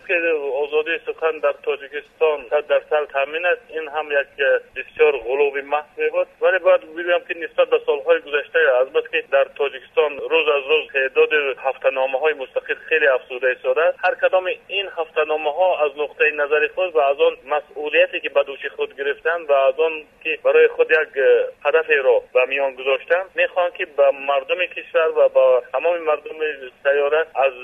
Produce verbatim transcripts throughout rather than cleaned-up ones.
که آزادی سخن در تاجیکستان صد درصد تامین است، این هم یک بسیار غلوب محض بود. ولی باید بگویم که نسبت به سالهای گذشته البته که در تاجیکستان روز از روز تعداد هفته‌نامه‌های مستقل خیلی افزوده شده است. هر کدام این هفته‌نامه‌ها از نقطه نظر خود و از آن مسئولیتی که به دوش خود گرفتن و از آن که برای خود یک هدفی را به میان گذاشتن میخوان که به مردم کشور و با تمام مردم سیاره از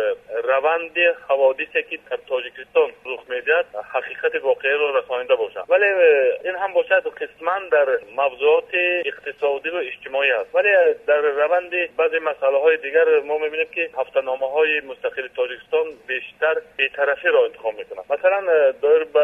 روند حوادثی که در تاجیکستان رخ میدهد حقیقت واقعی را رسانیده باشند. ولی این هم باشد قسما در موضوعات اقتصادی و اجتماعی است. ولی در روند بعضی مسائل های دیگر ما میبینیم که هفته‌نامه های مستقل تاجیکستان بیشتر بی‌طرفی را انتخاب میکنند. مثلا دایر به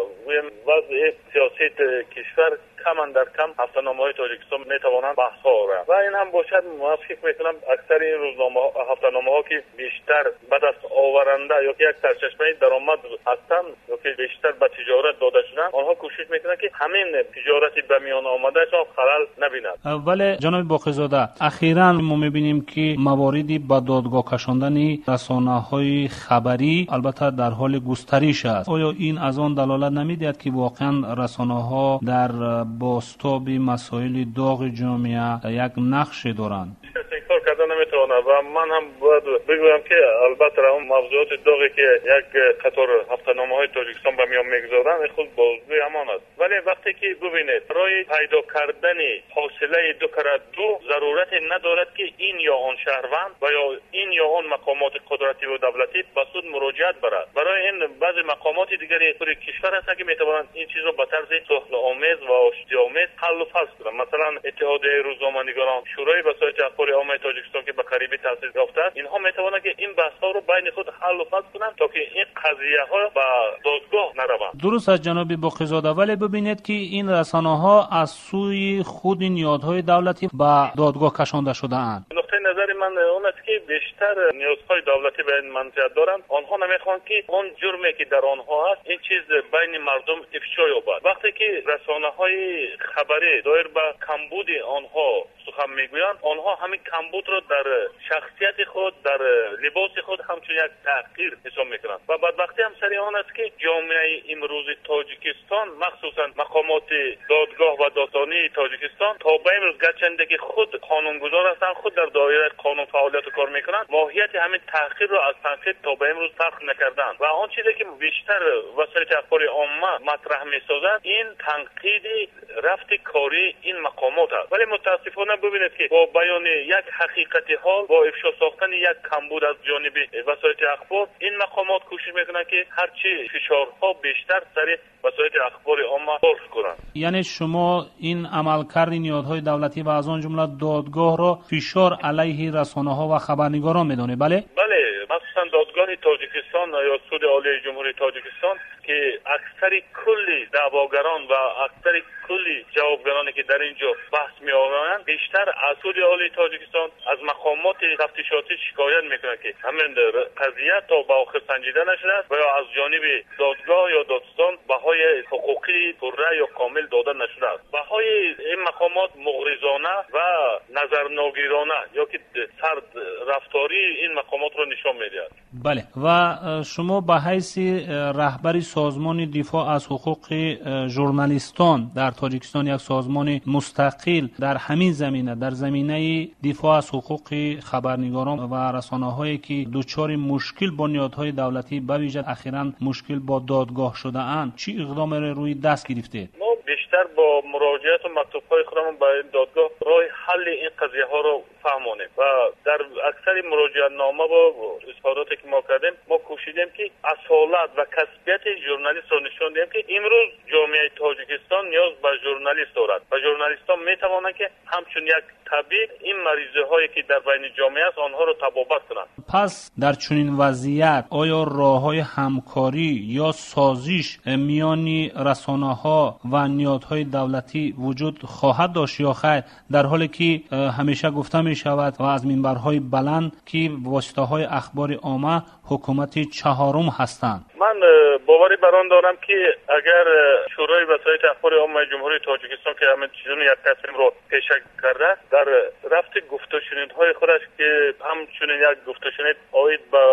وضع سیاسی کشور کم در کم هفته‌نامه‌های تاجیکستان میتوانند بحث ها آورند و این هم باشد. ما فکر میکنم اکثر این روزنامه هفته‌نامه‌ها که بیشتر به دست آورنده یا که یک سرچشمه درآمد هستند یا که بیشتر به تجارت داده شدن، آنها کوشش میکنند که همین تجارتی به میان آمدهشان خلل نبیند. ولی جناب باقی‌زاده، اخیراً ما میبینیم که مواردی به دادگاه کشاندن رسانه‌های خبری البته در حال گسترش است. آیا این از آن دلالت نمیدهد که واقعاً رسانه‌ها در بازتاب مسائل داغ جامعه یک نقش دارند؟ کار کردن نمیتونه و من هم باید بگویم که البته اون موضوعات داغی که یک قطار هفته‌نامه‌های تاجیکستان به میان میگذارن خود بازگوی همان است. ولی وقتی که ببینید برای پیدا کردن حاصله دو کره دو ضرورت ندارد که این یا آن شهروند و یا این یا آن مقامات قدرتی و دولتی به سود مراجعت برد. برای این بعضی مقامات دیگری خود کشور هستند که میتوانند این چیز را به طرز صلح‌آمیز و آشتی‌آمیز حل و فصل کنند. مثلا اتحادیه روزنامه‌نگاران، شورای وسایل اخباری عامه تاجیکستان که به قریبی تأسیس یافته است، اینها میتوانند که این بحث‌ها رو بین خود حل و فصل کنند تا که این قضیه‌ها به دادگاه نروند. درست از جناب باقی‌زاده، ولی ببینید که این رسانه‌ها از سوی خود نیازهای دولتی به دادگاه کشانده شده‌اند. نقطه نظر من اون است که بیشتر نیازهای دولتی به این منطقه دارند. آنها نمیخوان که اون جرمی که در آنها است این چیز بین مردم افشا یابد. وقتی که رسانه‌های خبری دایر به کمبود آنها سخن میگویند، آنها همین کمبود را در شخصیت خود، در لباس خود همچون یک تحقیر حساب میکنند و بدبختی هم سر آن است که جامعه امروز تاجیکستان مخصوصا مقامات دادگاه و دادستانی تاجیکستان تا به امروز گرچنده که خود قانونگذار هستند، خود در دایره قانون فعالیت و کار میکنند، ماهیت همین تحقیر را از تنقید تا به امروز فرق نکردند و آن چیزی که بیشتر وسایل اخباری عامه مطرح میسازند این تنقید رفت کاری این مقامات است. ولی متاسفانه ببینید که با بیان یک حقیقت حال، با افشا ساختن یک کمبود از جانب وسایل اخبار، این مقامات کوشش میکنند که هرچی فشارها بیشتر سر وسایل اخبار عامه فرض کنند. یعنی شما این عملکرد نیازهای دولتی و از آن جمله دادگاه را فشار علیه رسانه‌ها و خبرنگاران میدونید؟ بله بله، مثلا دادگاه تاجیکستان یا سود عالی جمهوری تاجیکستان که اکثر کلی دعواگران و اکثر کلی جوابگرانی که در اینجا بحث می آورند بیشتر از سود عالی تاجیکستان از مقامات تفتیشاتی شکایت میکنند که همین قضیه تا به آخر سنجیده نشده است و یا از جانب دادگاه یا دادستان بهای حقوقی پره یا کامل داده نشده است. بهای این مقامات مغرضانه و نظرناگیرانه یا که سرد رفتاری این مقامات رو نشان میدهد. بله، و شما به حیث رهبر سازمان دفاع از حقوق ژورنالیستان در تاجیکستان، یک سازمان مستقل در همین زمینه، در زمینه دفاع از حقوق خبرنگاران و رسانه‌هایی که دچار مشکل با نیازهای دولتی به ویژه اخیراً مشکل با دادگاه شده اند، چی اقدام روی دست گرفته؟ ما بیشتر با مراجعات و مکتوب‌های خودمون به این دادگاه راه حل این قضیه ها رو فهمونیم و در اکثر مراجعات نامه و اظهاراتی که ما کردیم ما کوشیدیم که اصالت و کسبیت ژورنالیست رو نشون دهیم که امروز جامعه تاجیکستان نیاز به ژورنالیست دارد و ژورنالیستان میتوانند که همچون یک طبیب این مریضی هایی که در بین جامعه است آنها رو تبابت کنند. پس در چنین وضعیت آیا راه‌های همکاری یا سازش میان رسانه‌ها و نیازهای دولتی وجود خواهد داشت یا خیر، در حالی که همیشه گفته می شود و از منبرهای بلند که واسطه‌های اخبار عامه حکومت چهارم هستند؟ من باوری بر آن دارم که اگر شورای وسایل اخبار عامه جمهوری تاجیکستان که همین چیزون یک تصمیم رو پیش کرده در رفت گفت و شنودهای خودش که همچنین یک گفت و شنود آید به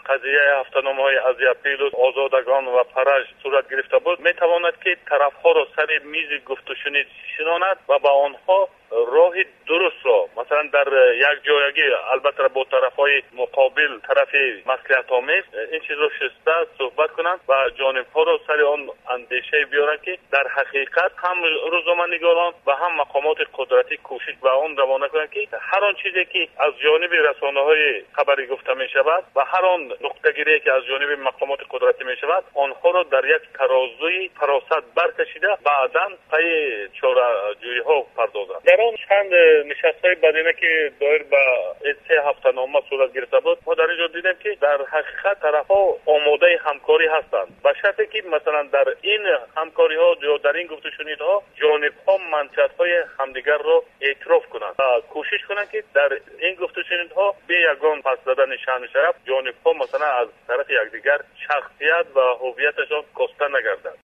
قضیه هفته‌نامه‌های از اپریل و آزادگان و فرج صورت گرفته بود، میتواند که طرفها را سر میز گفت و شنید نشاند و با آنها راه درست را مثلا در یک جایگی البته با طرفهای مقابل طرف مصلحت آمیز این چیز را شسته صحبت کنند و جانبها را سر آن اندیشه بیارند که در حقیقت هم روزنامه‌نگاران و هم مقامات قدرتی کوشش به آن روانه کنند که هر آن چیزی که از جانب رسانه‌های خبری گفته می شود و هر آن نقطه گیری که از جانب مقامات قدرتی می شود آنها را در یک ترازوی فراست برکشیده بعداً پی چاره‌جویی ها پردازند. در آن چند نشست‌های بدینه که دایر به سه هفته نامه صورت گرفته بود، ما در اینجا دیدیم که در حقیقت طرف‌ها آماده همکاری هستند به شرطی که مثلا در این همکاری ها یا در این گفت و شنیدها جانب‌ها منشأهای همدیگر را اعتراف کنند و کوشش کنند که در این گفت و شنیدها به یگان پس دادن شأن شرف جانب‌ها مثلا از طرف یکدیگر شخصیت و هویتشان کاسته نگردد.